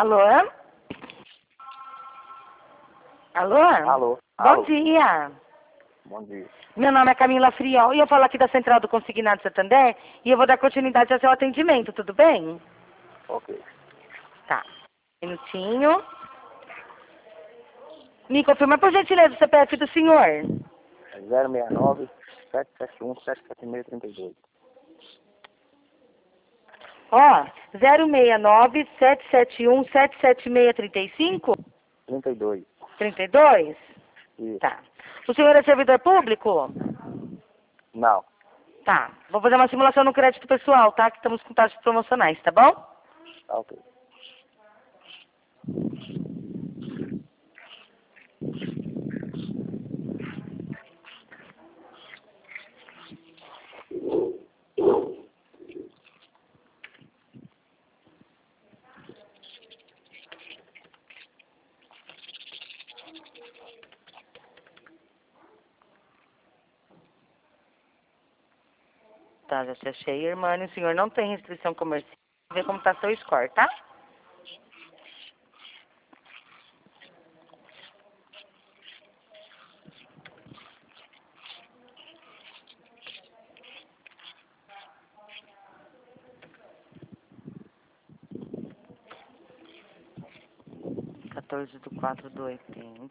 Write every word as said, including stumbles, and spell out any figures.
Alô? Alô? Alô? Bom Alô? dia. Bom dia. Meu nome é Camila Friol e eu falo aqui da Central do Consignado Santander e eu vou dar continuidade ao seu atendimento, tudo bem? Ok. Tá. Um minutinho. Me confirma, por gentileza, o C P F do senhor. zero seis nove, sete sete um, sete sete seis, três dois. Ó, zero seis nove, sete sete um, sete sete seis, três cinco? trinta e dois. trinta e dois? Isso. Tá. O senhor é servidor público? Não. Tá. Vou fazer uma simulação no crédito pessoal, tá? Que estamos com taxas promocionais, tá bom? Tá ok. Tá, já te achei, irmã. E o senhor não tem restrição comercial. Vou ver como tá seu score, tá? quatorze do quatro do oitenta.